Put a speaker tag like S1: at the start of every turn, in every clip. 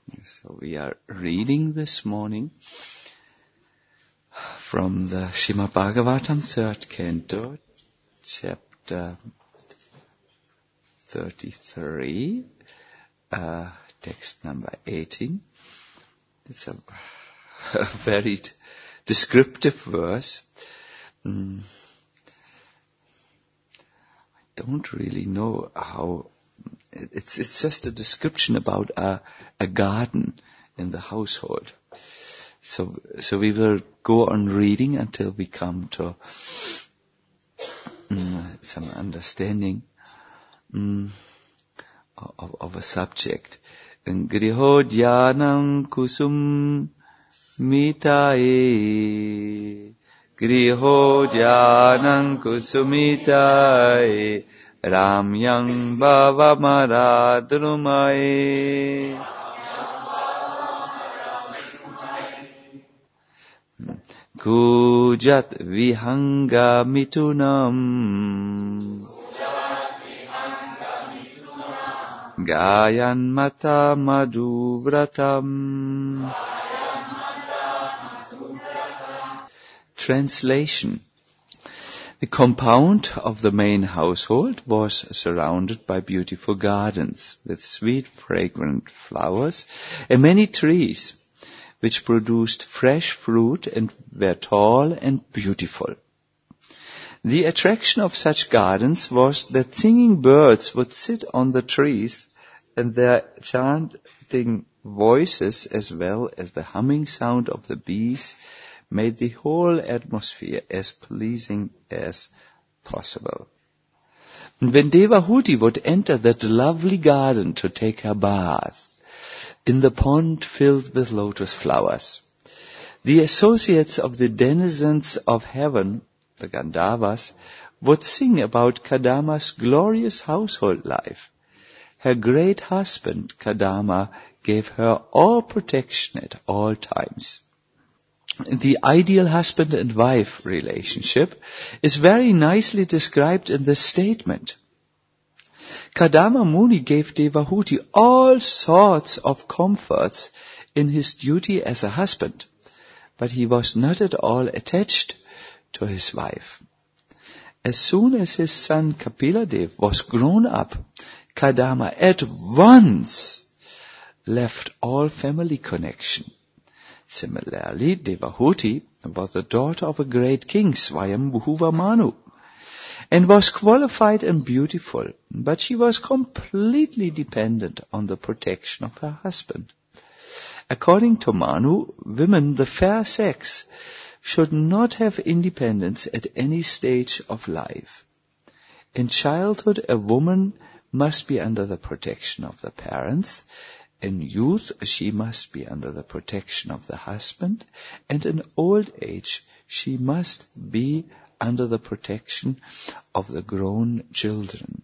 S1: So we are reading this morning from the Srimad Bhagavatam, 3rd canto, chapter 33, text number 18. It's a very descriptive verse. I don't really know how. It's just a description about a garden in the household. So we will go on reading until we come to some understanding of a subject. Griho dhyanam kusum mitaye, Griho dhyanam kusumitaye, Ramyang bhava maradrumaye. Gujat vihanga mitunam, Gayan mata madhuvratam. Translation. The compound of the main household was surrounded by beautiful gardens with sweet fragrant flowers and many trees which produced fresh fruit and were tall and beautiful. The attraction of such gardens was that singing birds would sit on the trees, and their chanting voices as well as the humming sound of the bees made the whole atmosphere as pleasing as possible. And when Devahuti would enter that lovely garden to take her bath, in the pond filled with lotus flowers, the associates of the denizens of heaven, the Gandharvas, would sing about Kadama's glorious household life. Her great husband, Kadama, gave her all protection at all times. The ideal husband and wife relationship is very nicely described in this statement. Kadama Muni gave Devahuti all sorts of comforts in his duty as a husband, but he was not at all attached to his wife. As soon as his son Kapiladev was grown up, Kadama at once left all family connection. Similarly, Devahuti was the daughter of a great king, Swayambhuva Manu, and was qualified and beautiful, but she was completely dependent on the protection of her husband. According to Manu, women, the fair sex, should not have independence at any stage of life. In childhood, a woman must be under the protection of the parents. In youth, she must be under the protection of the husband, and in old age, she must be under the protection of the grown children.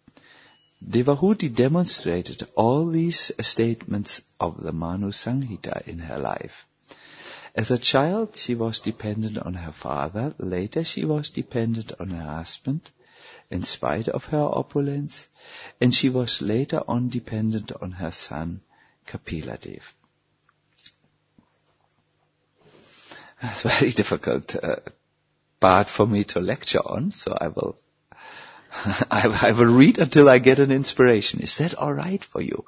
S1: Devahuti demonstrated all these statements of the Manu Samhita in her life. As a child, she was dependent on her father. Later, she was dependent on her husband, in spite of her opulence, and she was later on dependent on her son, Kapiladev. It's a very difficult part for me to lecture on, so I will read until I get an inspiration. Is that all right for you?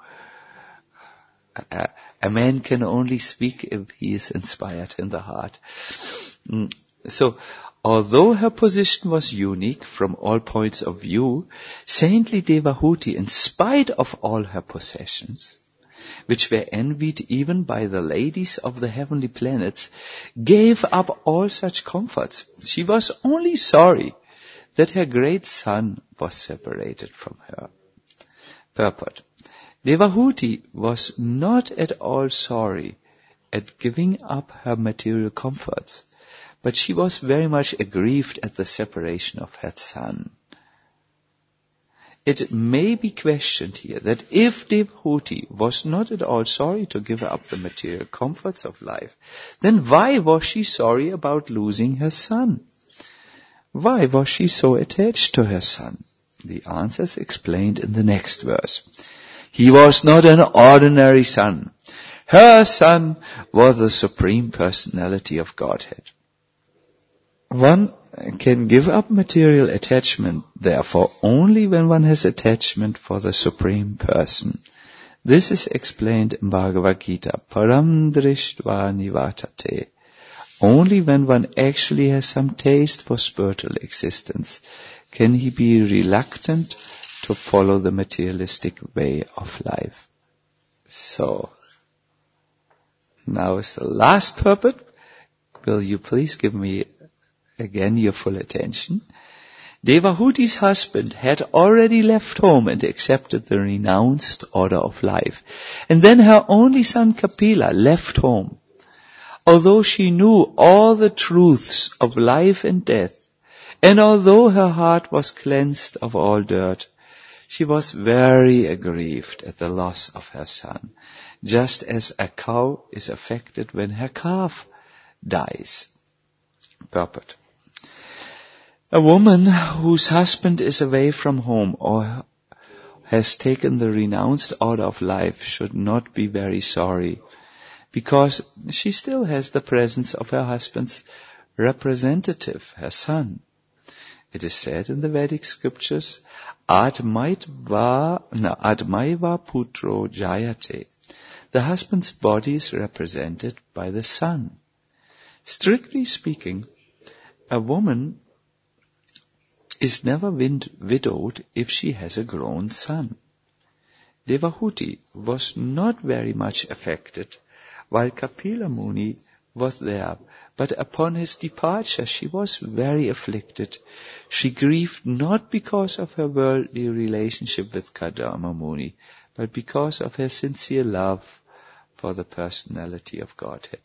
S1: A man can only speak if he is inspired in the heart. So, although her position was unique from all points of view, saintly Devahuti, in spite of all her possessions, which were envied even by the ladies of the heavenly planets, gave up all such comforts. She was only sorry that her great son was separated from her. Purport. Devahuti was not at all sorry at giving up her material comforts, but she was very much aggrieved at the separation of her son. It may be questioned here that if Devahuti was not at all sorry to give up the material comforts of life, then why was she sorry about losing her son? Why was she so attached to her son? The answer is explained in the next verse. He was not an ordinary son. Her son was the Supreme Personality of Godhead. One can give up material attachment, therefore, only when one has attachment for the Supreme Person. This is explained in Bhagavad Gita, Param Drishtva Nivatate. Only when one actually has some taste for spiritual existence can he be reluctant to follow the materialistic way of life. So, now is the last purport. Will you please give me again your full attention? Devahuti's husband had already left home and accepted the renounced order of life. And then her only son Kapila left home. Although she knew all the truths of life and death, and although her heart was cleansed of all dirt, she was very aggrieved at the loss of her son, just as a cow is affected when her calf dies. Purport. A woman whose husband is away from home or has taken the renounced order of life should not be very sorry, because she still has the presence of her husband's representative, her son. It is said in the Vedic scriptures, Admaiva putro jayate. The husband's body is represented by the son. Strictly speaking, a woman is never widowed if she has a grown son. Devahuti was not very much affected while Kapila Muni was there, but upon his departure she was very afflicted. She grieved not because of her worldly relationship with Kadama Muni, but because of her sincere love for the personality of Godhead.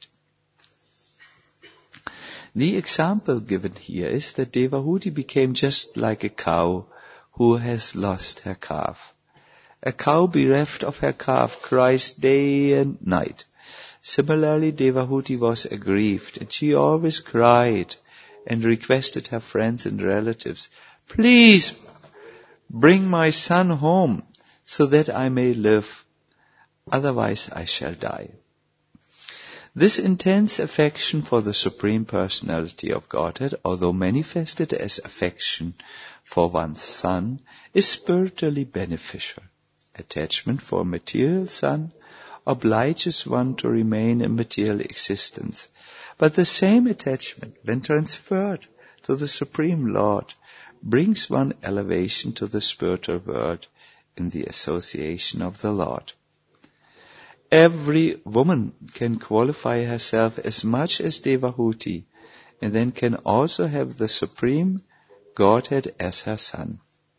S1: The example given here is that Devahuti became just like a cow who has lost her calf. A cow bereft of her calf cries day and night. Similarly, Devahuti was aggrieved, and she always cried and requested her friends and relatives, "Please bring my son home so that I may live. Otherwise I shall die." This intense affection for the Supreme Personality of Godhead, although manifested as affection for one's son, is spiritually beneficial. Attachment for a material son obliges one to remain in material existence. But the same attachment, when transferred to the Supreme Lord, brings one elevation to the spiritual world in the association of the Lord. Every woman can qualify herself as much as Devahuti, and then can also have the Supreme Godhead as her son.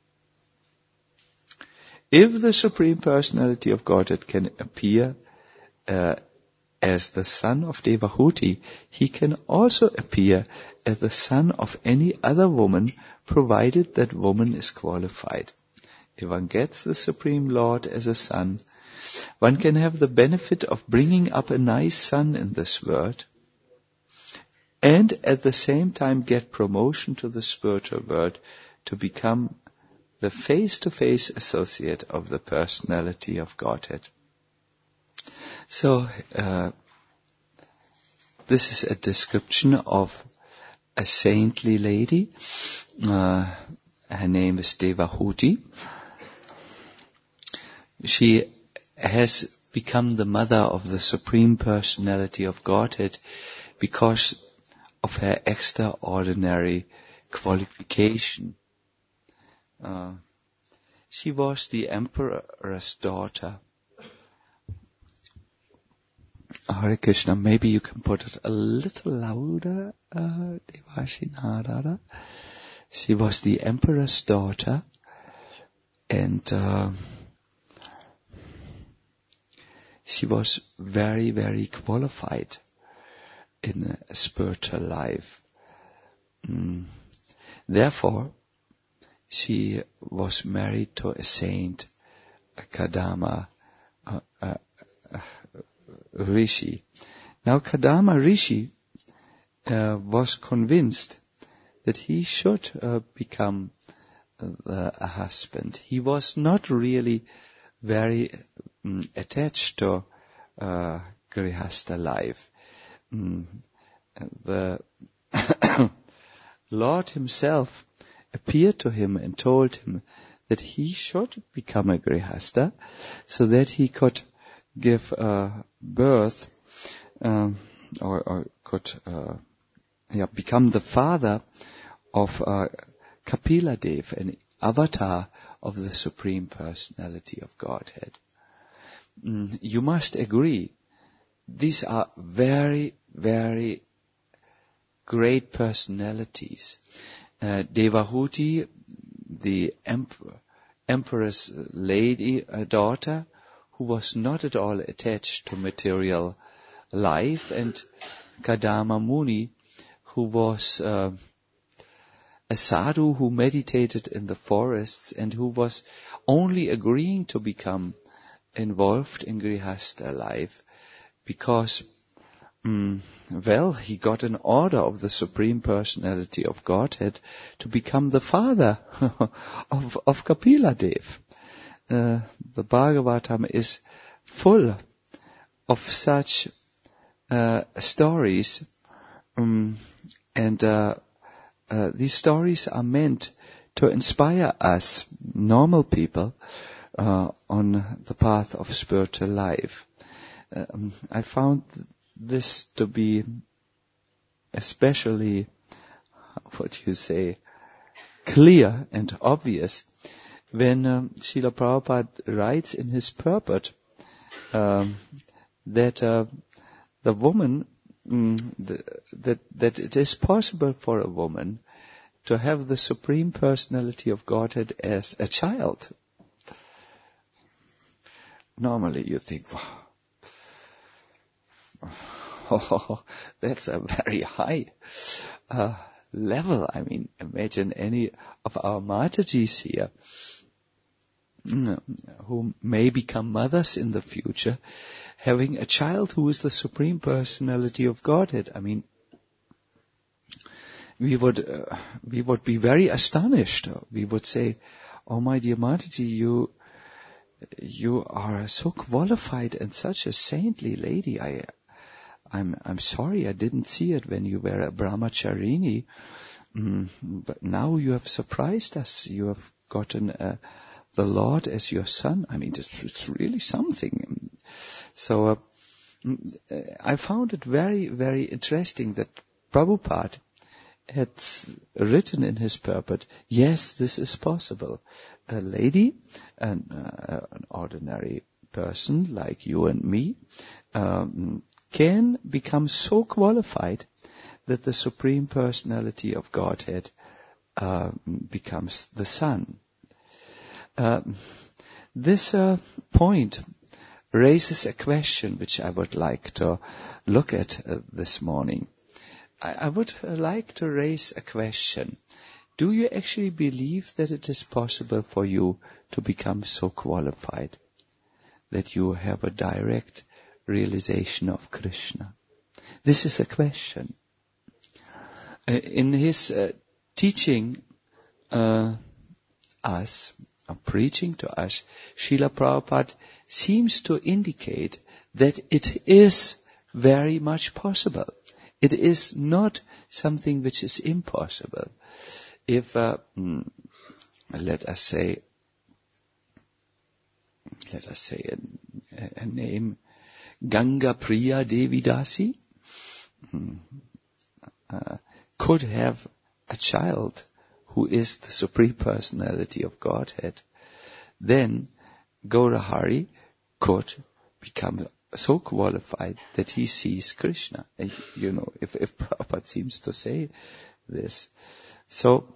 S1: If the Supreme Personality of Godhead can appear as the son of Devahuti, he can also appear as the son of any other woman, provided that woman is qualified. If one gets the Supreme Lord as a son, one can have the benefit of bringing up a nice son in this world, and at the same time get promotion to the spiritual world to become the face-to-face associate of the personality of Godhead. So, this is a description of a saintly lady. Her name is Devahuti. She has become the mother of the Supreme Personality of Godhead because of her extraordinary qualification. She was the emperor's daughter. Hare Krishna, maybe you can put it a little louder, Devashinarada. She was the emperor's daughter, and she was very, very qualified in a spiritual life. Therefore, she was married to a saint, a Kadama Rishi. Now, Kadama Rishi was convinced that he should become a husband. He was not really very attached to Grihastha life. The Lord himself appeared to him and told him that he should become a Grihastha so that he could give birth or could become the father of Kapila Dev, an avatar of the Supreme Personality of Godhead. You must agree, these are very, very great personalities. Devahuti, the emperor's lady, daughter, who was not at all attached to material life, and Kadama Muni, who was a sadhu who meditated in the forests and who was only agreeing to become involved in Grihastha life because, he got an order of the Supreme Personality of Godhead to become the father of Kapila Dev. The Bhagavatam is full of such stories, and these stories are meant to inspire us, normal people, on the path of spiritual life. I found this to be especially, clear and obvious when Srila Prabhupada writes in his purport that the woman, that it is possible for a woman to have the Supreme Personality of Godhead as a child. Normally you think, wow, that's a very high level. I mean, imagine any of our Matajis here who may become mothers in the future, having a child who is the Supreme Personality of Godhead. I mean, we would be very astonished. We would say, "Oh, my dear Mataji, you are so qualified and such a saintly lady. I'm sorry I didn't see it when you were a brahmacharini, but now you have surprised us. You have gotten the Lord as your son. I mean, it's really something." So I found it very, very interesting that Prabhupada had written in his purport, yes, this is possible. A lady, an ordinary person like you and me, can become so qualified that the Supreme Personality of Godhead becomes the Son. This point raises a question which I would like to look at this morning. I would like to raise a question. Do you actually believe that it is possible for you to become so qualified that you have a direct realization of Krishna? This is a question. In his teaching us, or preaching to us, Srila Prabhupada seems to indicate that it is very much possible. It is not something which is impossible. If, let us say a name, Ganga Priya Devi Dasi, could have a child who is the Supreme Personality of Godhead, then Gaurahari could become so qualified that he sees Krishna. You know, if Prabhupada seems to say this. So,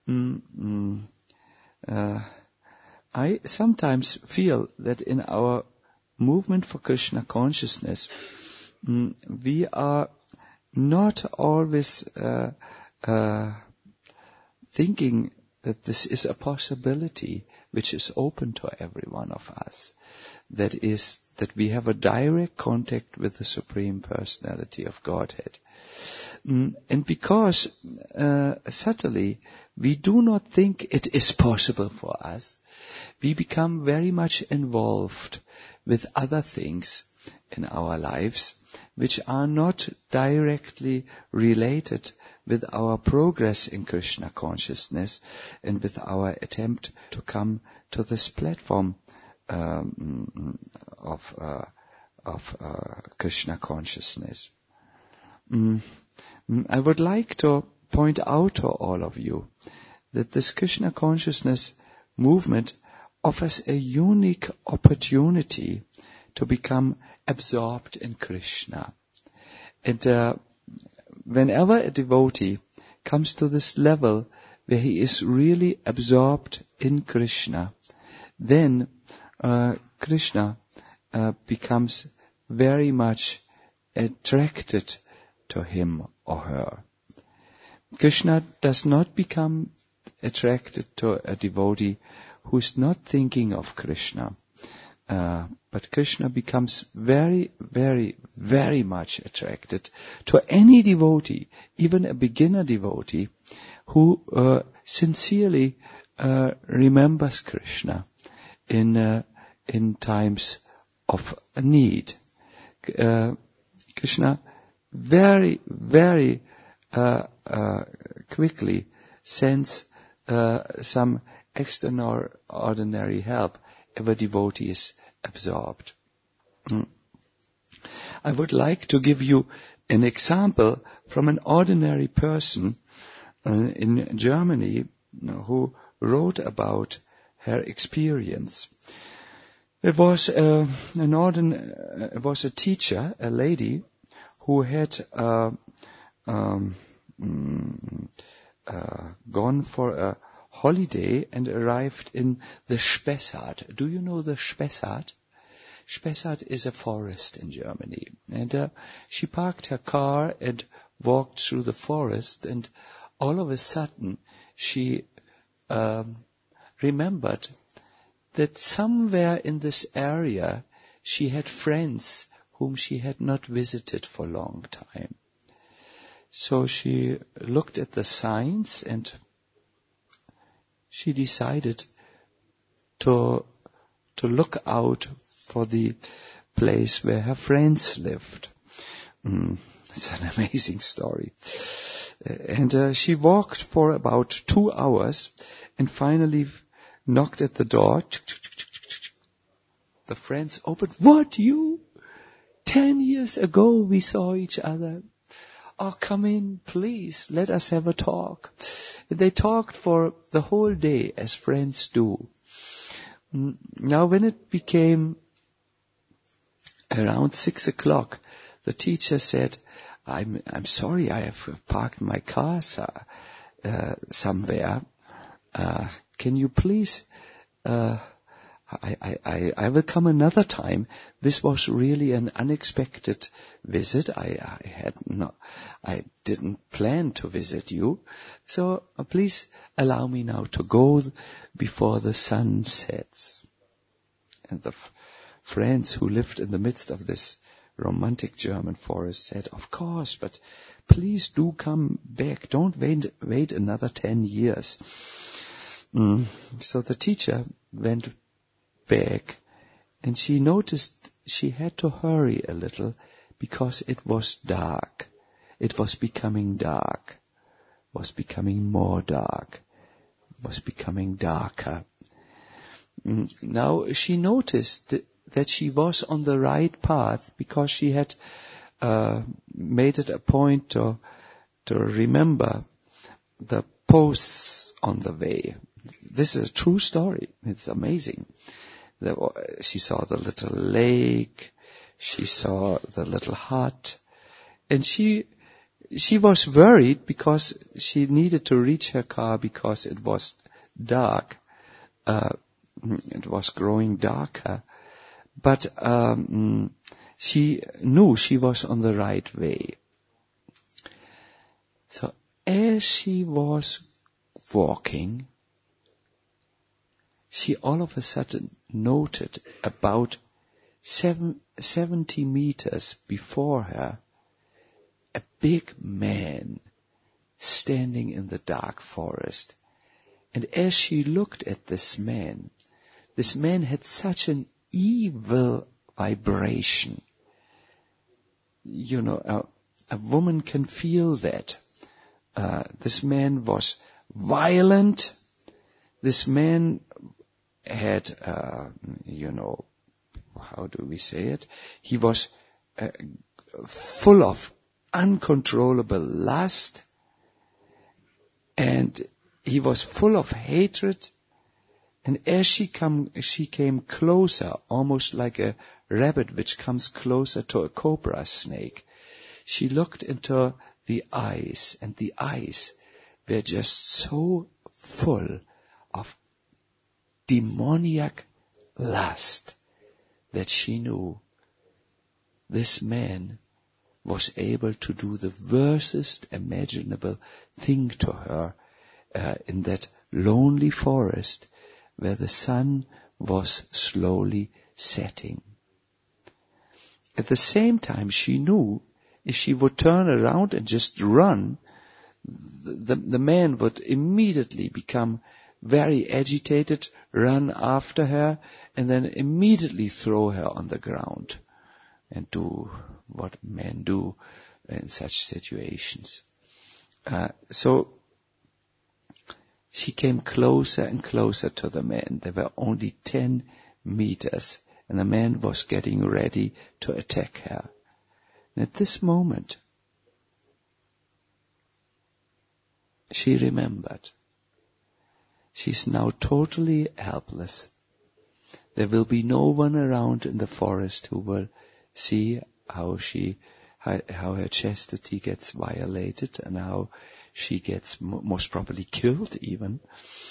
S1: I sometimes feel that in our movement for Krishna consciousness, we are not always thinking that this is a possibility which is open to every one of us. That is, that we have a direct contact with the Supreme Personality of Godhead. And because subtly we do not think it is possible for us, we become very much involved with other things in our lives which are not directly related with our progress in Krishna consciousness and with our attempt to come to this platform of Krishna consciousness. I would like to point out to all of you that this Krishna consciousness movement offers a unique opportunity to become absorbed in Krishna. And whenever a devotee comes to this level where he is really absorbed in Krishna, then Krishna becomes very much attracted to him or her. Krishna does not become attracted to a devotee who is not thinking of Krishna. But Krishna becomes very, very, very much attracted to any devotee, even a beginner devotee, who sincerely remembers Krishna in times of need. Krishna very, very quickly sends some extraordinary help if a devotee is absorbed. I would like to give you an example from an ordinary person in Germany who wrote about her experience. It was a teacher, a lady, who had gone for a holiday and arrived in the Spessart. Do you know the Spessart? Spessart is a forest in Germany. And she parked her car and walked through the forest, and all of a sudden she remembered that somewhere in this area she had friends whom she had not visited for a long time. So she looked at the signs and she decided to look out for the place where her friends lived. It's an amazing story. And she walked for about 2 hours and finally knocked at the door. The friends opened. What, you? 10 years ago we saw each other. Oh, come in, please, let us have a talk. They talked for the whole day, as friends do. Now, when it became around 6 o'clock, the teacher said, I'm sorry, I have parked my car somewhere. Can you please, I will come another time. This was really an unexpected visit. I didn't plan to visit you. So please allow me now to go before the sun sets. And the friends who lived in the midst of this romantic German forest said, of course, but please do come back. Don't wait another 10 years. So the teacher went back, and she noticed she had to hurry a little because it was dark. It was becoming dark, was becoming more dark, was becoming darker. Now she noticed that she was on the right path because she had made it a point to remember the posts on the way. This is a true story. It's amazing. She saw the little lake, she saw the little hut, and she was worried because she needed to reach her car because it was dark. It was growing darker, but she knew she was on the right way. So as she was walking, she all of a sudden noted about 70 meters before her a big man standing in the dark forest. And as she looked at this man had such an evil vibration. You know, a woman can feel that. This man was violent. This man had, how do we say it? He was full of uncontrollable lust, and he was full of hatred. And as she came closer, almost like a rabbit which comes closer to a cobra snake, she looked into the eyes, and the eyes were just so full of demoniac lust that she knew this man was able to do the worstest imaginable thing to her in that lonely forest where the sun was slowly setting. At the same time, she knew if she would turn around and just run, the man would immediately become very agitated, run after her, and then immediately throw her on the ground and do what men do in such situations. So she came closer and closer to the man. There were only 10 meters, and the man was getting ready to attack her. And at this moment, she remembered. She's now totally helpless. There will be no one around in the forest who will see how her chastity gets violated and how she gets most probably killed even.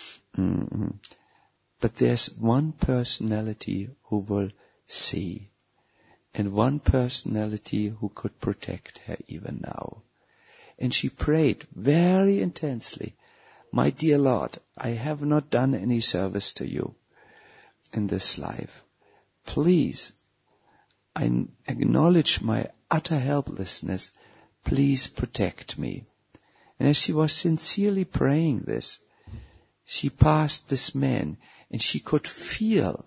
S1: But there's one personality who will see, and one personality who could protect her even now. And she prayed very intensely, "My dear Lord, I have not done any service to you in this life. Please, I acknowledge my utter helplessness. Please protect me." And as she was sincerely praying this, she passed this man, and she could feel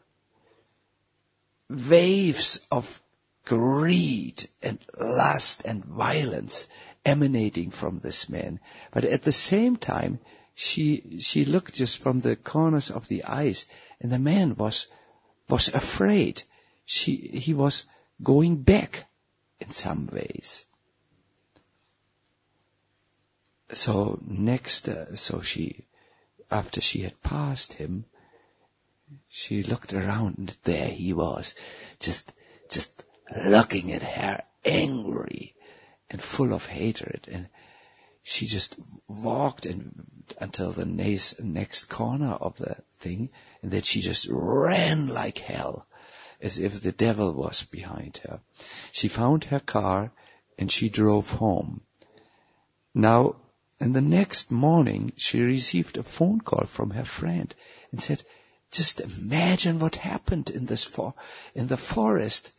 S1: waves of greed and lust and violence emanating from this man. But at the same time, she looked just from the corners of the eyes, and the man was afraid. He was going back in some ways. So after she had passed him, she looked around, and there he was, just looking at her, angry and full of hatred. And she just walked until the next corner of the thing, and then she just ran like hell, as if the devil was behind her. She found her car, and she drove home. Now, and the next morning, she received a phone call from her friend and said, "Just imagine what happened in the forest.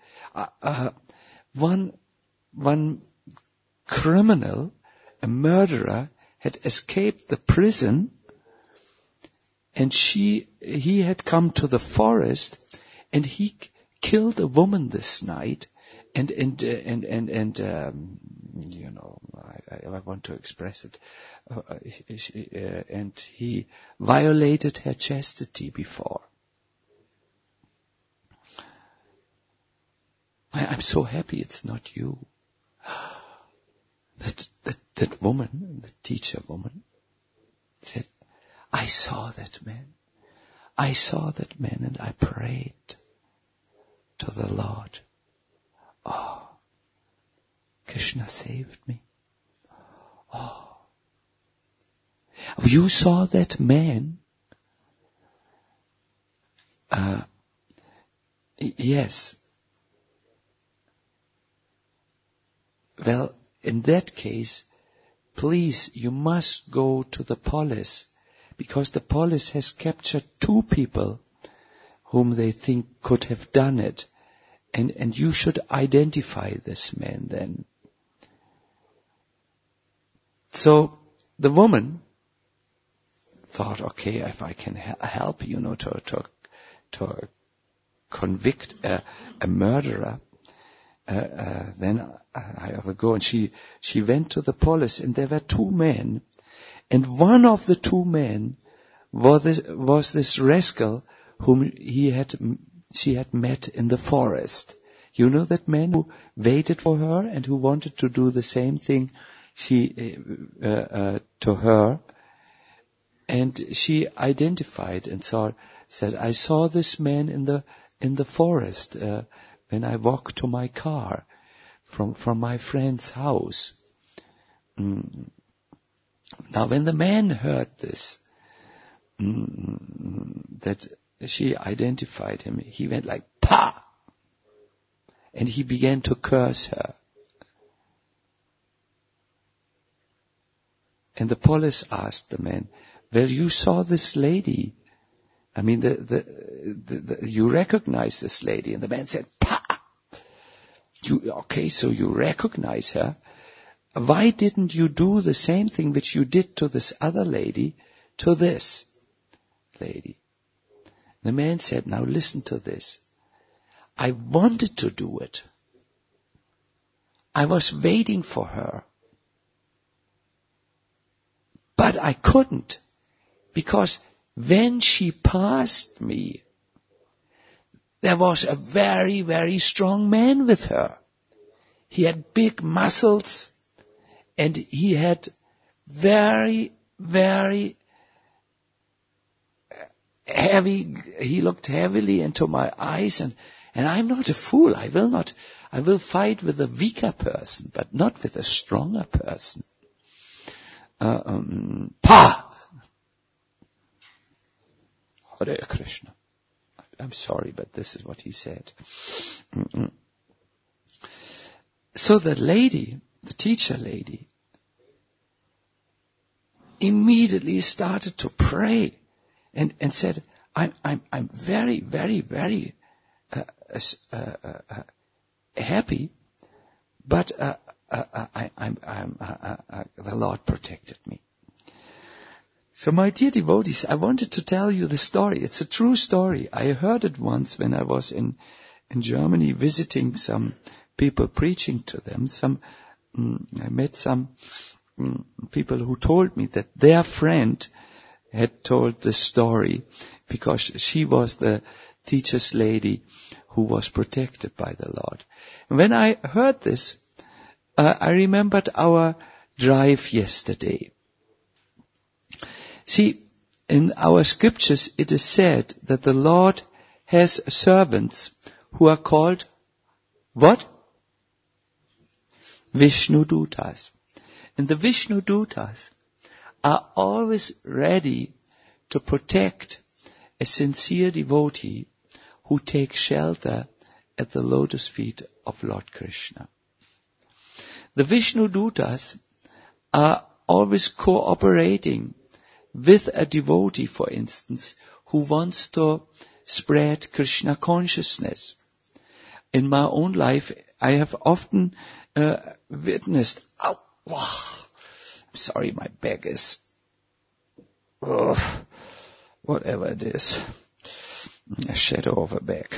S1: One criminal, a murderer, had escaped the prison, and he had come to the forest, and he killed a woman this night, and I want to express it, and he violated her chastity before. I'm so happy it's not you." That woman, the teacher woman, said, "I saw that man. I saw that man, and I prayed to the Lord. Oh, Krishna saved me. Oh, you saw that man?" Yes. Well, in that case, please, you must go to the police, because the police has captured 2 people whom they think could have done it, and you should identify this man then. So the woman thought, okay, if I can help, to convict a murderer, then I will go. And she went to the palace, and there were two men, and one of the two men was this rascal whom she had met in the forest. You know, that man who waited for her and who wanted to do the same thing to her. And she identified and said, I saw this man in the forest when I walked to my car from my friend's house. Now, when the man heard this, that she identified him, he went like, "Pah!" And he began to curse her. And the police asked the man, well, you saw this lady. I mean, you recognize this lady. And the man said, "Pah! Okay, so you recognize her. Why didn't you do the same thing which you did to this other lady, to this lady?" The man said, now listen to this. I wanted to do it. I was waiting for her. But I couldn't, because when she passed me, there was a very, very strong man with her. He had big muscles, and he had very, very heavy, he looked heavily into my eyes, and I'm not a fool. I will fight with a weaker person, but not with a stronger person. Pa! Hare Krishna. I'm sorry, but this is what he said. So the lady, the teacher lady, immediately started to pray and said, I'm very, very, very happy, but the Lord protected me. So my dear devotees, I wanted to tell you the story. It's a true story. I heard it once when I was in Germany visiting some people, preaching to them. I met some people who told me that their friend had told the story because she was the teacher's lady who was protected by the Lord. And when I heard this, I remembered our drive yesterday. See, in our scriptures it is said that the Lord has servants who are called what? Vishnu Dutas. And the Vishnu Dutas are always ready to protect a sincere devotee who takes shelter at the lotus feet of Lord Krishna. The Vishnu Dutas are always cooperating with a devotee, for instance, who wants to spread Krishna consciousness. In my own life, I have often witnessed, I'm sorry, my back is, whatever it is, a shadow of a back.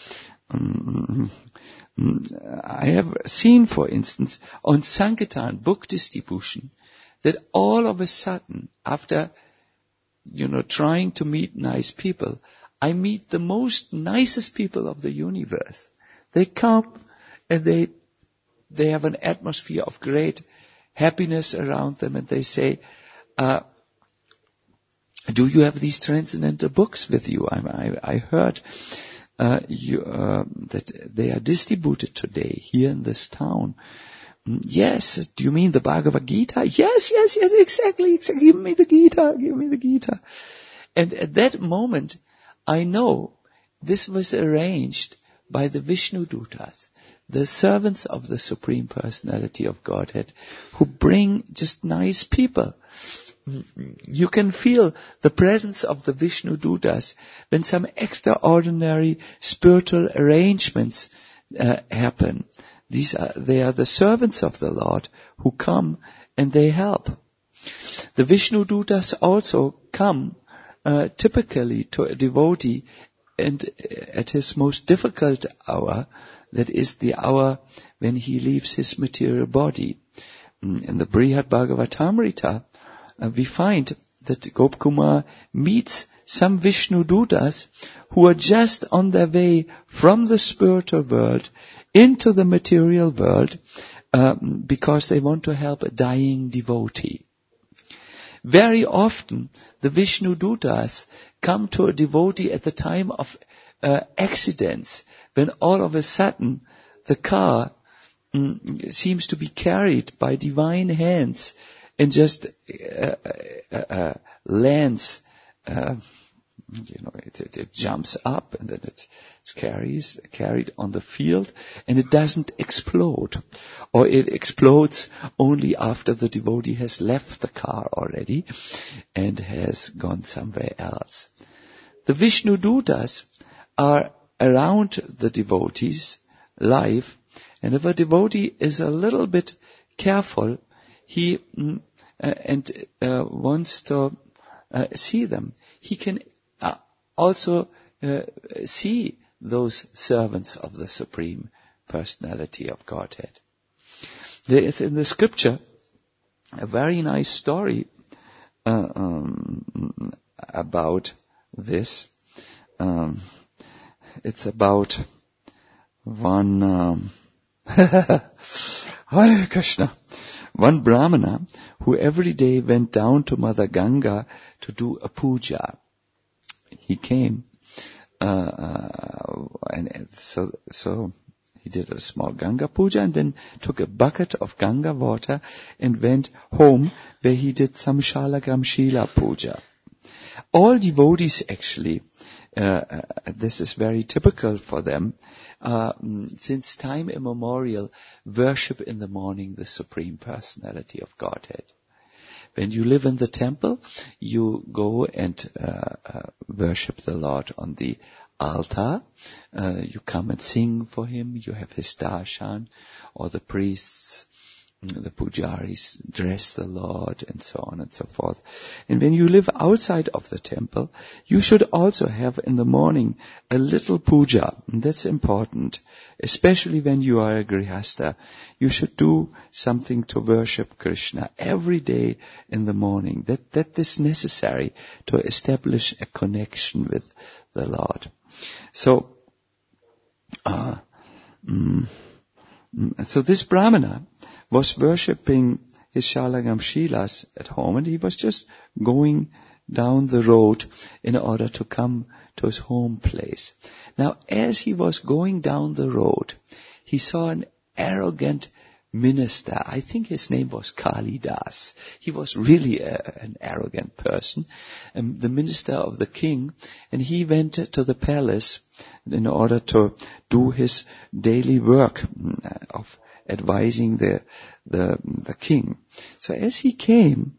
S1: I have seen, for instance, on Sankirtan book distribution, that all of a sudden, after, trying to meet nice people, I meet the most nicest people of the universe. They come and they have an atmosphere of great happiness around them, and they say, do you have these transcendental books with you? I heard that they are distributed today here in this town. Yes, do you mean the Bhagavad Gita? Yes, exactly. Give me the Gita. And at that moment, I know this was arranged by the Vishnu Dutas, the servants of the Supreme Personality of Godhead, who bring just nice people. You can feel the presence of the Vishnu Dutas when some extraordinary spiritual arrangements happen. They are the servants of the Lord who come and they help. The Vishnu Dutas also come typically to a devotee and at his most difficult hour, that is the hour when he leaves his material body. In the Brihad Bhagavatamrita, we find that Gopkumar meets some Vishnu Dutas who are just on their way from the spiritual world into the material world because they want to help a dying devotee. Very often, the Vishnu Dutas come to a devotee at the time of accidents, when all of a sudden the car seems to be carried by divine hands and just lands. It jumps up and then it's carried on the field, and it doesn't explode, or it explodes only after the devotee has left the car already and has gone somewhere else. The Vishnu Dutas are around the devotee's life, and if a devotee is a little bit careful, he wants to see them, he can also see those servants of the Supreme Personality of Godhead. There is in the scripture a very nice story about this. It's about one Hare Krishna, one Brahmana who every day went down to Mother Ganga to do a puja. He came, and so he did a small Ganga puja and then took a bucket of Ganga water and went home where he did some Shalagram Shila puja. All devotees actually, this is very typical for them, since time immemorial, worship in the morning the Supreme Personality of Godhead. When you live in the temple, you go and worship the Lord on the altar. You come and sing for Him. You have His darshan, or the priests, the pujaris dress the Lord, and so on and so forth. And when you live outside of the temple, you should also have in the morning a little puja. And that's important, especially when you are a grihastha. You should do something to worship Krishna every day in the morning. That is necessary to establish a connection with the Lord. So, so this Brahmana was worshipping his Shalagam Shilas at home, and he was just going down the road in order to come to his home place. Now, as he was going down the road, he saw an arrogant minister. I think his name was Kalidas. He was really an arrogant person, the minister of the king, and he went to the palace in order to do his daily work of advising the king. So as he came,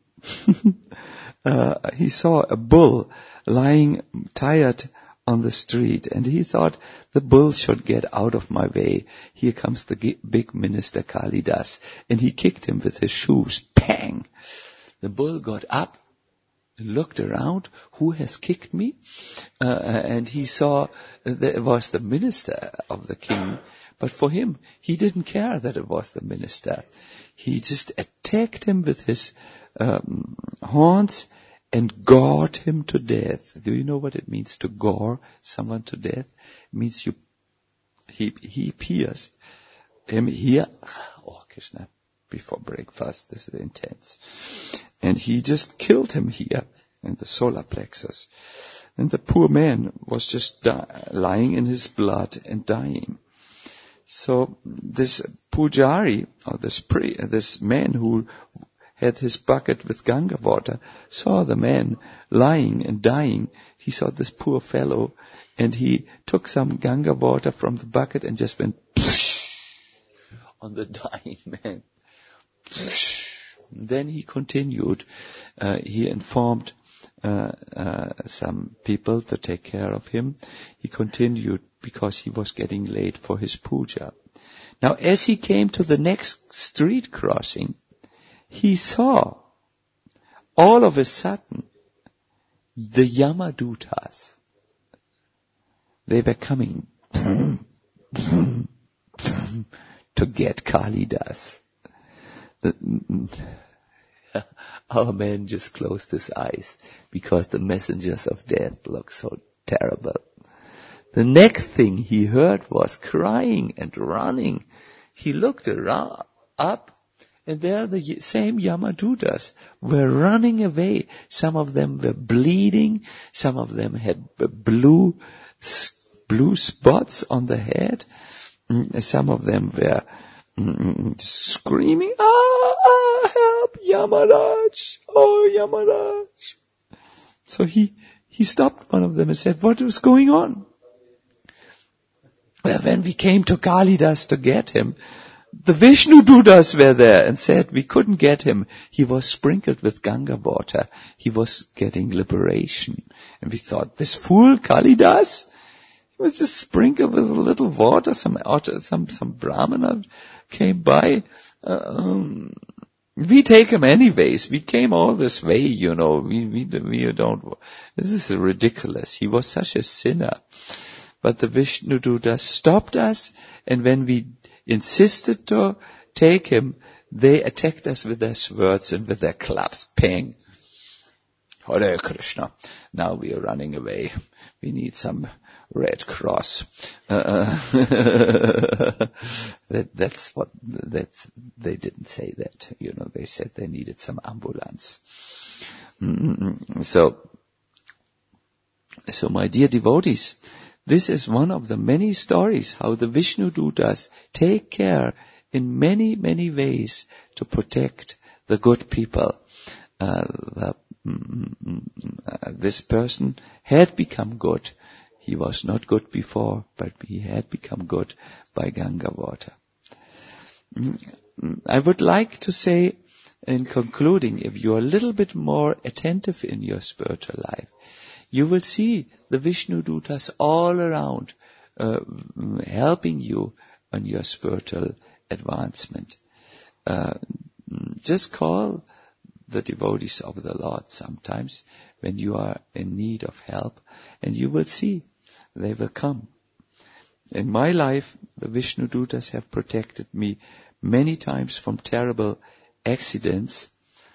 S1: he saw a bull lying tired on the street, and he thought, the bull should get out of my way. Here comes the big minister Kalidas, and he kicked him with his shoes. Pang! The bull got up, looked around, who has kicked me? And he saw that it was the minister of the king. But for him, he didn't care that it was the minister. He just attacked him with his horns and gored him to death. Do you know what it means to gore someone to death? It means he pierced him here. Oh, Krishna, before breakfast, this is intense. And he just killed him here in the solar plexus. And the poor man was just lying in his blood and dying. So this pujari, or this man who had his bucket with Ganga water, saw the man lying and dying. He saw this poor fellow, and he took some Ganga water from the bucket and just went on the dying man. Then he continued. He informed some people to take care of him. He continued because he was getting late for his puja. Now, as he came to the next street crossing, he saw all of a sudden, the Yamadutas, they were coming to get Kalidas. Our man just closed his eyes because the messengers of death looked so terrible. The next thing he heard was crying and running. He looked up, and there the same Yamadutas were running away. Some of them were bleeding. Some of them had blue spots on the head. Some of them were screaming, help, Yamaraj, oh Yamaraj. So he stopped one of them and said, what was going on? Well, when we came to Kalidas to get him, the Vishnu Dutas were there and said we couldn't get him. He was sprinkled with Ganga water. He was getting liberation. And we thought, this fool Kalidas, he was just sprinkled with a little water. Some brahmana came by. We take him anyways. We came all this way, you know. We don't. This is ridiculous. He was such a sinner. But the Vishnu Dutas stopped us, and when we insisted to take him, they attacked us with their swords and with their clubs. Ping. Hare Krishna. Now we are running away. We need some Red Cross. They didn't say that. You know, they said they needed some ambulance. So my dear devotees, this is one of the many stories how the Vishnu Dutas take care in many, many ways to protect the good people. This person had become good. He was not good before, but he had become good by Ganga water. I would like to say, in concluding, if you are a little bit more attentive in your spiritual life, you will see the Vishnu Dutas all around, helping you on your spiritual advancement. Just call the devotees of the Lord sometimes when you are in need of help, and you will see they will come. In my life, the Vishnu Dutas have protected me many times from terrible accidents,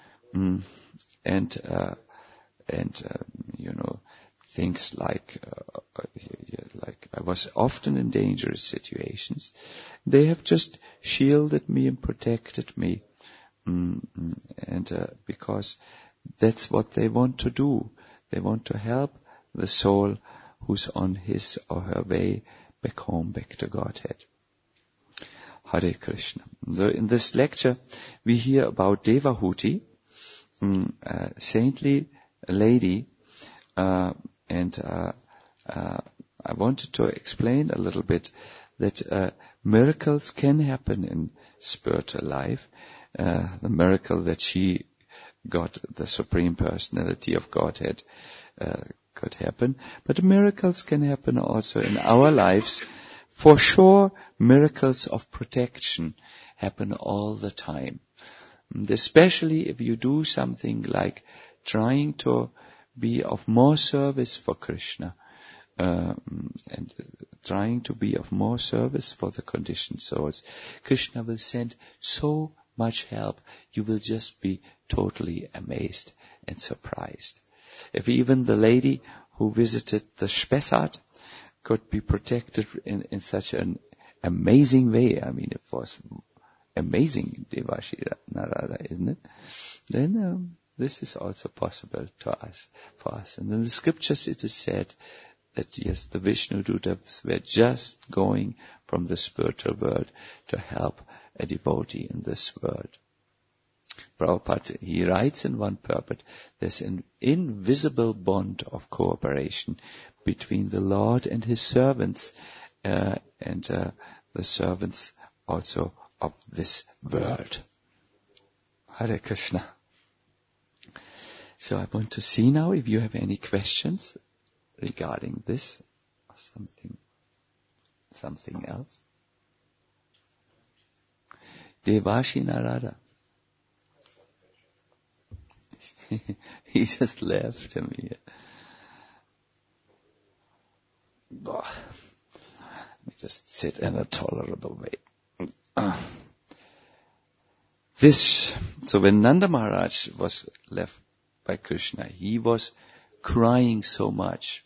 S1: things like I was often in dangerous situations. They have just shielded me and protected me, because that's what they want to do. They want to help the soul who's on his or her way back home, back to Godhead. Hare Krishna. So in this lecture, we hear about Devahuti, a saintly lady, I wanted to explain a little bit that miracles can happen in spiritual life. The miracle that she got the Supreme Personality of Godhead could happen. But miracles can happen also in our lives. For sure, miracles of protection happen all the time. And especially if you do something like trying to be of more service for Krishna, and trying to be of more service for the conditioned souls. Krishna will send so much help, you will just be totally amazed and surprised. If even the lady who visited the Spessart could be protected in such an amazing way, I mean, it was amazing, Devashi Narada, isn't it? Then this is also possible for us. And in the scriptures it is said that yes, the Vishnu Dutas were just going from the spiritual world to help a devotee in this world. Prabhupada, he writes in one purport, there's an invisible bond of cooperation between the Lord and his servants, and the servants also of this world. Hare Krishna. So I want to see now if you have any questions regarding this or something else. Devashi Narada. He just left him here. Let me just sit in a tolerable way. So when Nanda Maharaj was left by Krishna, he was crying so much.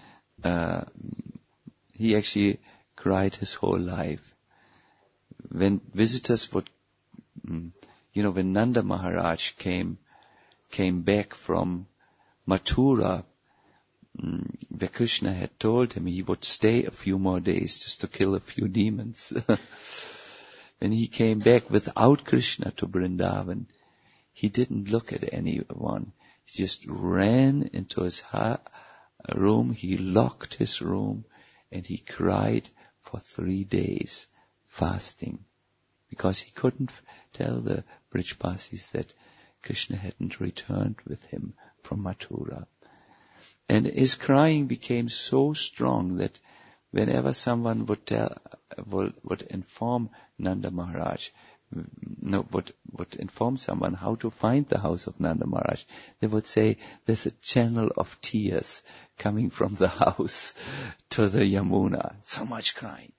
S1: He actually cried his whole life. When visitors would, when Nanda Maharaj came back from Mathura, where Krishna had told him he would stay a few more days just to kill a few demons. When he came back without Krishna to Vrindavan, he didn't look at anyone. He just ran into his room, he locked his room, and he cried for 3 days, fasting, because he couldn't tell the Brijbasis that Krishna hadn't returned with him from Mathura. And his crying became so strong that whenever someone would inform Nanda Maharaj, would inform someone how to find the house of Nanda Maharaj, they would say, there's a channel of tears coming from the house to the Yamuna. So much crying.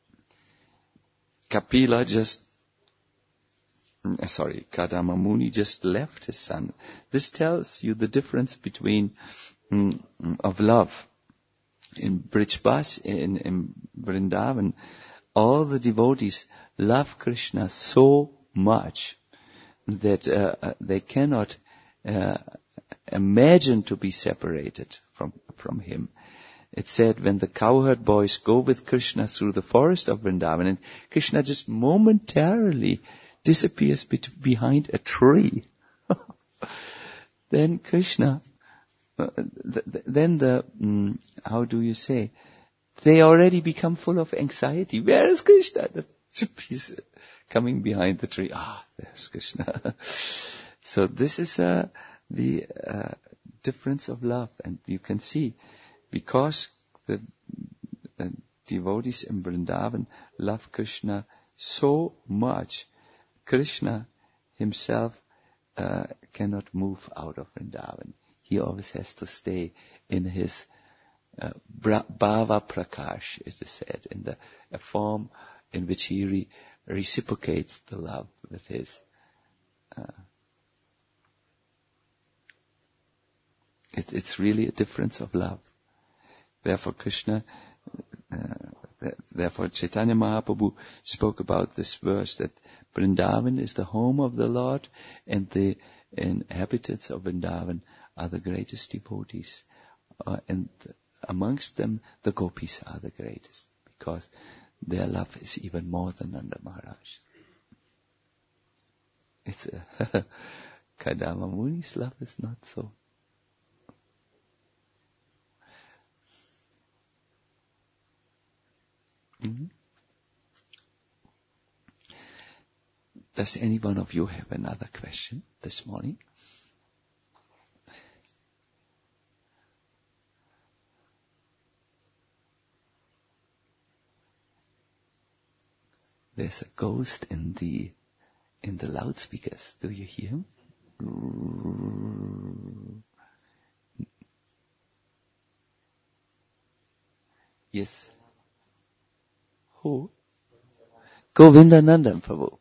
S1: Kadama Muni just left his son. This tells you the difference between of love. In Brijbas, in Vrindavan, all the devotees love Krishna so much that they cannot imagine to be separated from him. It said when the cowherd boys go with Krishna through the forest of Vrindavan, and Krishna just momentarily disappears behind a tree, then Krishna, how do you say, they already become full of anxiety. Where is Krishna? He's coming behind the tree. There's Krishna. So this is the difference of love. And you can see, because the devotees in Vrindavan love Krishna so much, Krishna himself cannot move out of Vrindavan. He always has to stay in his Bhava Prakash, it is said, in a form in which he reciprocates the love with his. It's really a difference of love. Therefore Chaitanya Mahaprabhu spoke about this verse that Vrindavan is the home of the Lord, and the inhabitants of Vrindavan are the greatest devotees. And amongst them, the gopis are the greatest, because their love is even more than Nanda Maharaj. It's Kadama Muni's love is not so. Mm-hmm. Does any one of you have another question this morning? There's a ghost in the loudspeakers. Do you hear him? Yes. Who? Govindanandan Prabhu.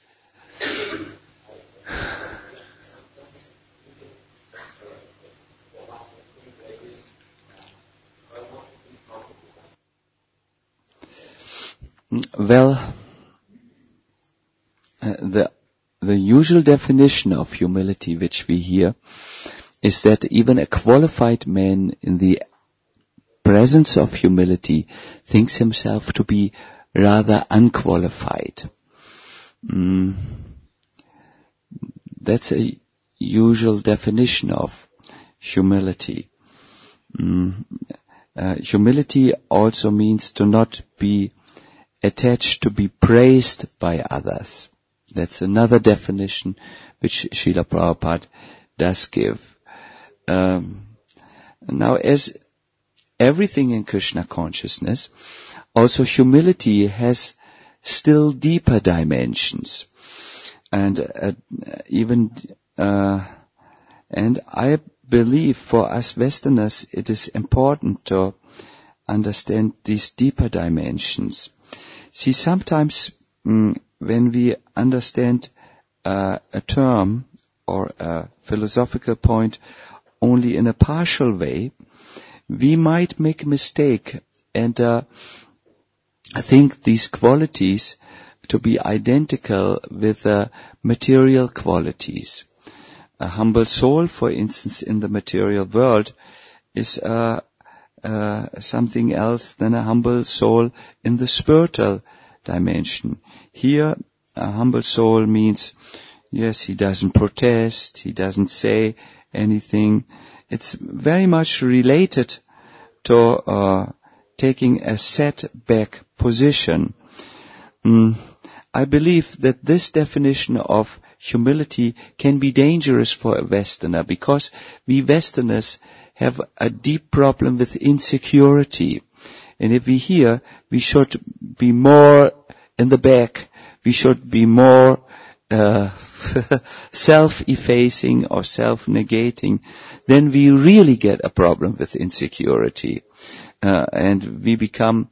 S1: Well, the usual definition of humility which we hear is that even a qualified man in the presence of humility thinks himself to be rather unqualified. That's a usual definition of humility. Humility also means to not be attached to be praised by others. That's another definition which Srila Prabhupada does give. Now, as everything in Krishna consciousness, also humility has still deeper dimensions. And even And I believe for us Westerners it is important to understand these deeper dimensions. See, sometimes when we understand a term or a philosophical point only in a partial way, we might make a mistake and think these qualities to be identical with material qualities. A humble soul, for instance, in the material world is something else than a humble soul in the spiritual dimension. Here, a humble soul means, yes, he doesn't protest, he doesn't say anything. It's very much related to taking a set-back position. I believe that this definition of humility can be dangerous for a Westerner, because we Westerners have a deep problem with insecurity. And if we hear we should be more in the back, we should be more self-effacing or self-negating, then we really get a problem with insecurity. And we become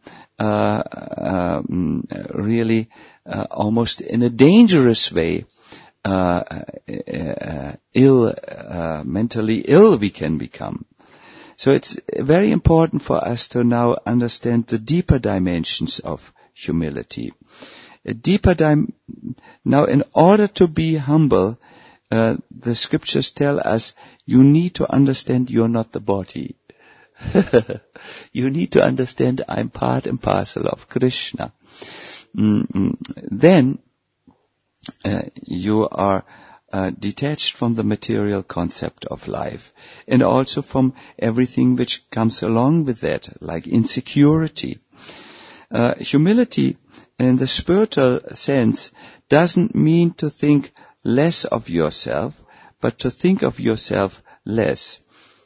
S1: really almost in a dangerous way mentally ill we can become. So it's very important for us to now understand the deeper dimensions of humility. Now, in order to be humble, the scriptures tell us you need to understand you're not the body. You need to understand I'm part and parcel of Krishna. Then you are detached from the material concept of life, and also from everything which comes along with that, like insecurity. Humility in the spiritual sense doesn't mean to think less of yourself, but to think of yourself less.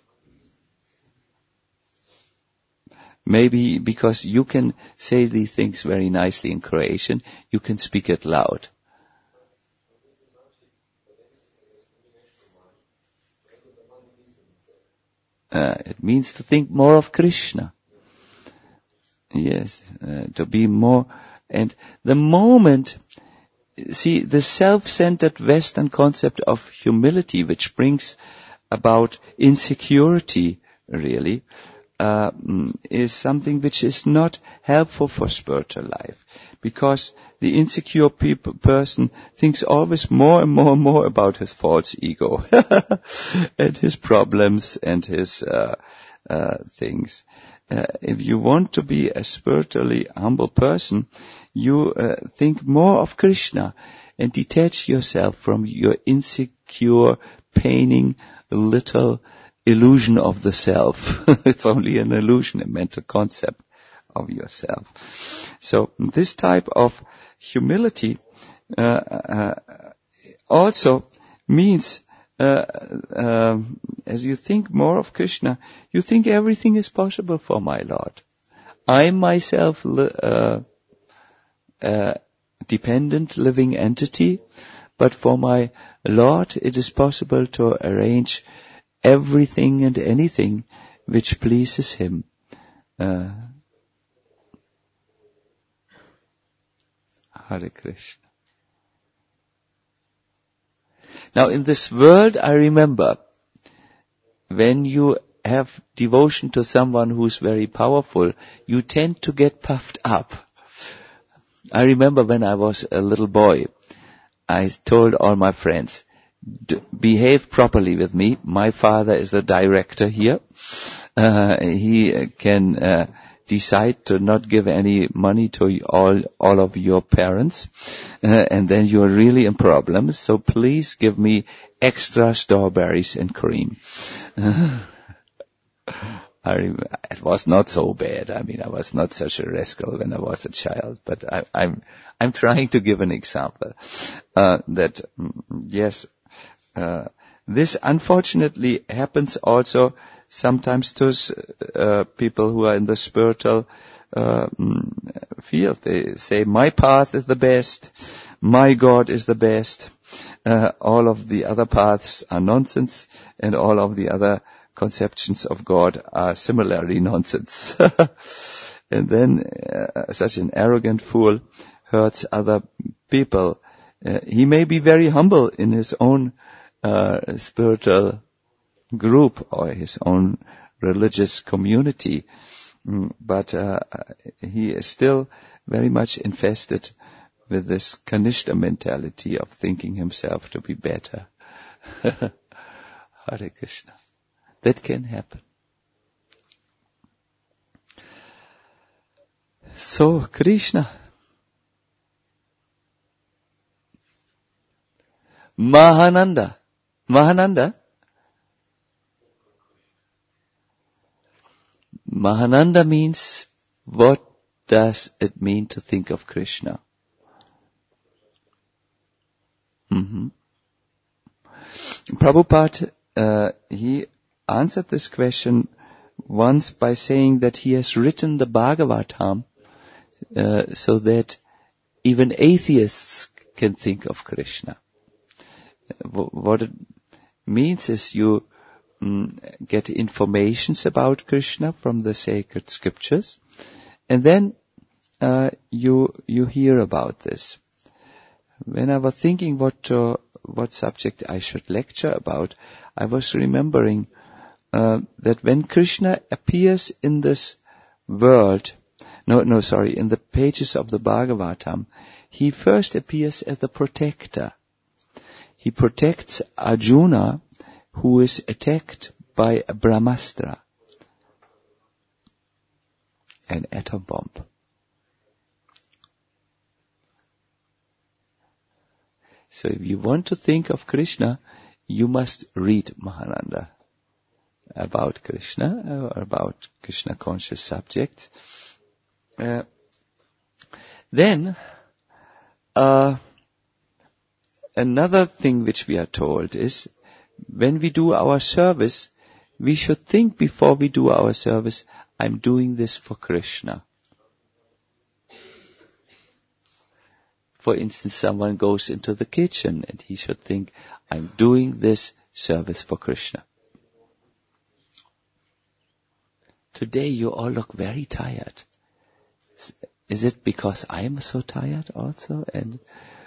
S1: Maybe because you can say these things very nicely in Croatian, you can speak it loud. It means to think more of Krishna. Yes, to be more. And the moment, see, the self-centered Western concept of humility, which brings about insecurity, really, is something which is not helpful for spiritual life, because the insecure person thinks always more and more and more about his false ego and his problems and his things. If you want to be a spiritually humble person, you think more of Krishna and detach yourself from your insecure, paining little illusion of the self. It's only an illusion, a mental concept of yourself. So this type of humility also means, as you think more of Krishna, you think everything is possible for my Lord. I myself dependent living entity, but for my Lord it is possible to arrange everything and anything which pleases Him. Hare Krishna. Now in this world, I remember, when you have devotion to someone who's very powerful, you tend to get puffed up. I remember when I was a little boy, I told all my friends, behave properly with me. My father is the director here. He can decide to not give any money to all of your parents, and then you're really in problems. So please give me extra strawberries and cream. It was not so bad. I mean, I was not such a rascal when I was a child, but I'm trying to give an example that yes, This unfortunately happens also sometimes to people who are in the spiritual field. They say, my path is the best, my God is the best, all of the other paths are nonsense, and all of the other conceptions of God are similarly nonsense. And then such an arrogant fool hurts other people. He may be very humble in his own spiritual group or his own religious community, but he is still very much infested with this Kanishta mentality of thinking himself to be better. Hare Krishna. That can happen. So, Krishna. Mahananda. Mahananda? Mahananda means, what does it mean to think of Krishna? Prabhupada, he answered this question once by saying that he has written the Bhagavatam so that even atheists can think of Krishna. What it means is you get informations about Krishna from the sacred scriptures, and then you hear about this. When I was thinking what subject I should lecture about, I was remembering that when Krishna appears in this world, in the pages of the Bhagavatam, he first appears as the protector. He protects Arjuna, who is attacked by a Brahmastra, an atom bomb. So if you want to think of Krishna, you must read Mahananda about Krishna, or about Krishna conscious subjects. Then, another thing which we are told is, when we do our service, we should think before we do our service, I'm doing this for Krishna. For instance, someone goes into the kitchen and he should think, I'm doing this service for Krishna. Today you all look very tired. Is it because I am so tired also? And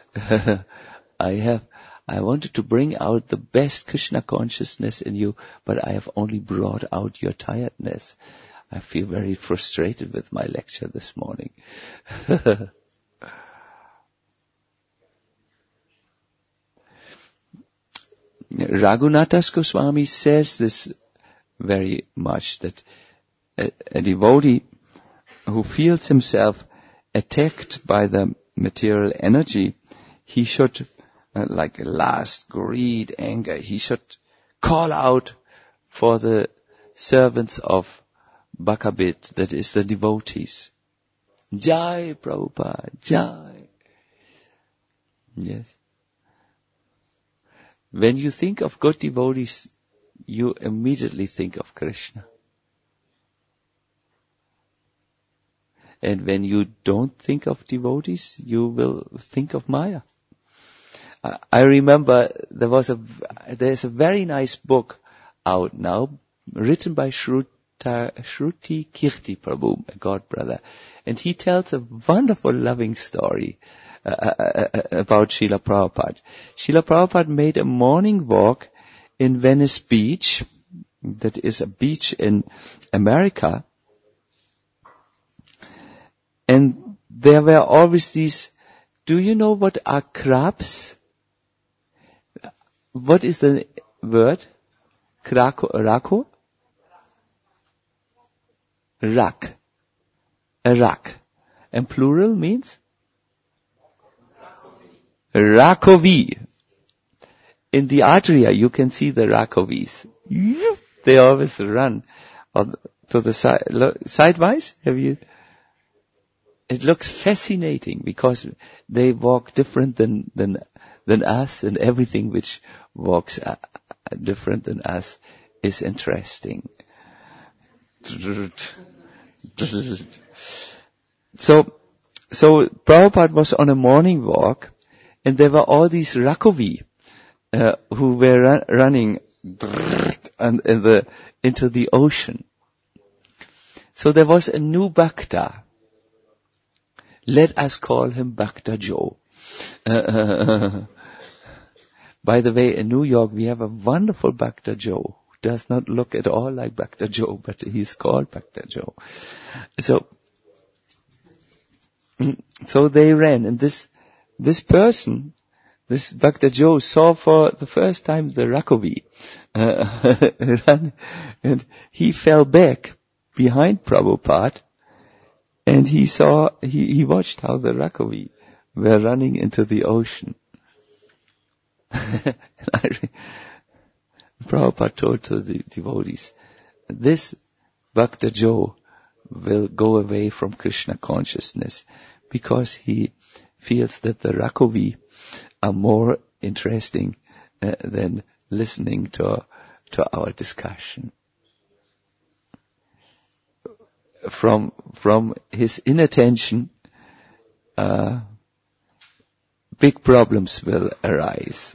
S1: I wanted to bring out the best Krishna consciousness in you, but I have only brought out your tiredness. I feel very frustrated with my lecture this morning. Raghunathas Goswami says this very much, that a devotee who feels himself attacked by the material energy, he should, like lust, greed, anger, he should call out for the servants of Bhakabit, that is the devotees. Jai Prabhupada, Jai. Yes. When you think of good devotees, you immediately think of Krishna. And when you don't think of devotees, you will think of Maya. I remember there's a very nice book out now, written by Shruti Kirti Prabhu, a god brother. And he tells a wonderful loving story about Srila Prabhupada. Srila Prabhupada made a morning walk in Venice Beach, that is a beach in America, and there were always these, do you know what are crabs? What is the word? Rako? Rak. A rak. And plural means? Rakovi. In the Adria, you can see the Rakovis. They always run to the side, sidewise. Have you? It looks fascinating because they walk different than us and everything which walks different than us is interesting. So Prabhupada was on a morning walk, and there were all these Rakovi who were running into the ocean. So there was a new Bhakta. Let us call him Bhakta Joe. By the way, in New York we have a wonderful Bhakta Joe who does not look at all like Bhakta Joe, but he's called Bhakta Joe. So they ran, and this person, this Bhakta Joe, saw for the first time the Rakovi run, and he fell back behind Prabhupada, and he watched how the Rakovi were running into the ocean. Prabhupada told to the devotees, this Bhakta Joe will go away from Krishna consciousness because he feels that the Rakovi are more interesting than listening to our discussion. From his inattention, big problems will arise.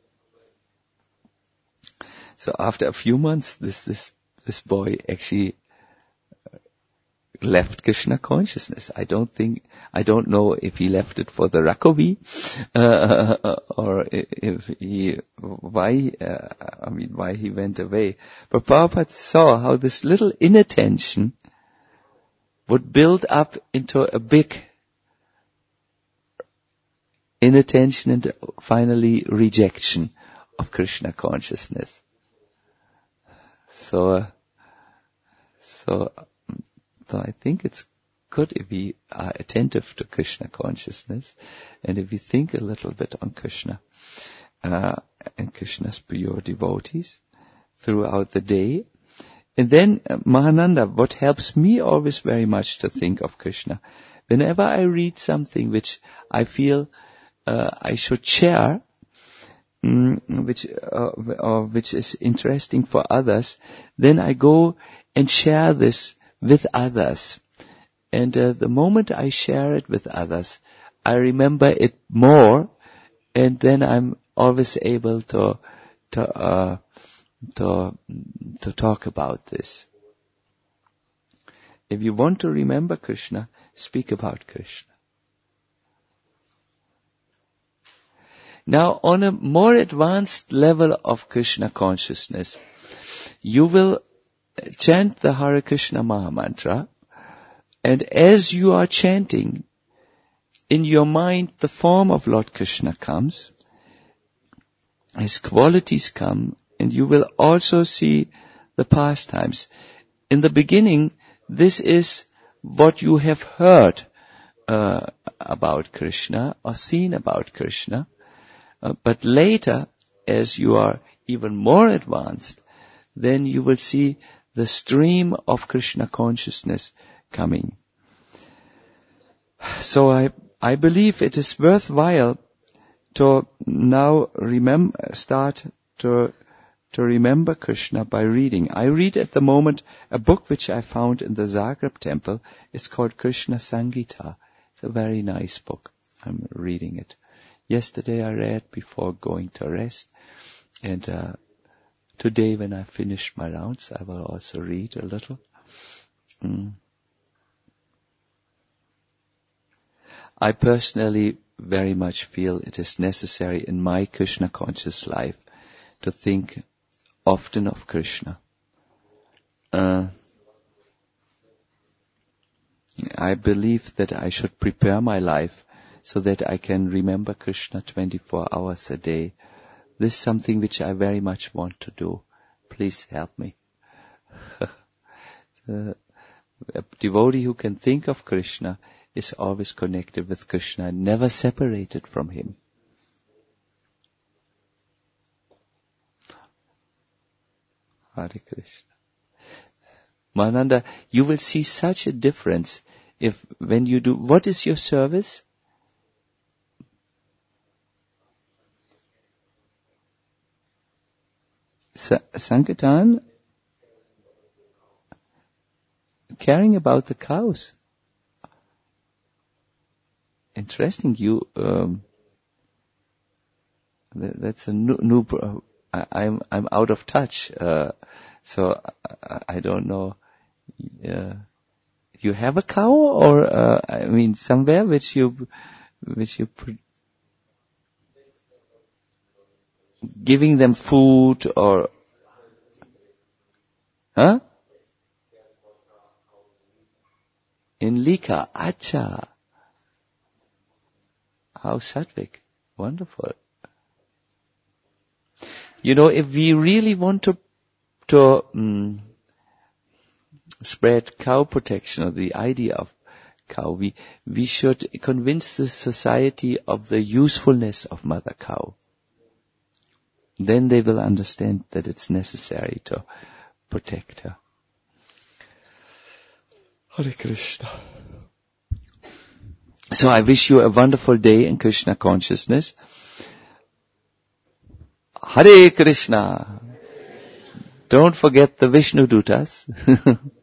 S1: So after a few months, this boy actually left Krishna consciousness. I don't know if he left it for the Rakovi, or why he went away. But Prabhupada saw how this little inattention would build up into a big inattention and finally rejection of Krishna consciousness. So I think it's good if we are attentive to Krishna consciousness, and if we think a little bit on Krishna and Krishna's pure devotees throughout the day. And then Mahananda, what helps me always very much to think of Krishna, whenever I read something which I feel I should share, which is interesting for others, then I go and share this with others. And the moment I share it with others, I remember it more, and then I'm always able to talk about this. If you want to remember Krishna, speak about Krishna. Now, on a more advanced level of Krishna consciousness, you will chant the Hare Krishna Maha Mantra, and as you are chanting, in your mind the form of Lord Krishna comes, his qualities come, and you will also see the pastimes. In the beginning, this is what you have heard about Krishna or seen about Krishna, but later, as you are even more advanced, then you will see the stream of Krishna consciousness coming. So I believe it is worthwhile to now start to remember Krishna by reading. I read at the moment a book which I found in the Zagreb temple. It's called Krishna Sangita. It's a very nice book. I'm reading it. Yesterday I read before going to rest, and today when I finish my rounds I will also read a little. I personally very much feel it is necessary in my Krishna conscious life to think often of Krishna. I believe that I should prepare my life so that I can remember Krishna 24 hours a day. This is something which I very much want to do. Please help me. A devotee who can think of Krishna is always connected with Krishna, never separated from him. Hare Krishna. Mahananda, you will see such a difference when you do. What is your service? Sankirtan, caring about the cows. Interesting. That's a new. I'm out of touch. So I don't know. You have a cow, or somewhere which you giving them food, or in Lika. Acha. How Satvik. Wonderful. If we really want to spread cow protection, or the idea of cow, we should convince the society of the usefulness of mother cow. Then they will understand that it's necessary to protect her. Hare Krishna. So I wish you a wonderful day in Krishna consciousness. Hare Krishna. Don't forget the Vishnu Dutas.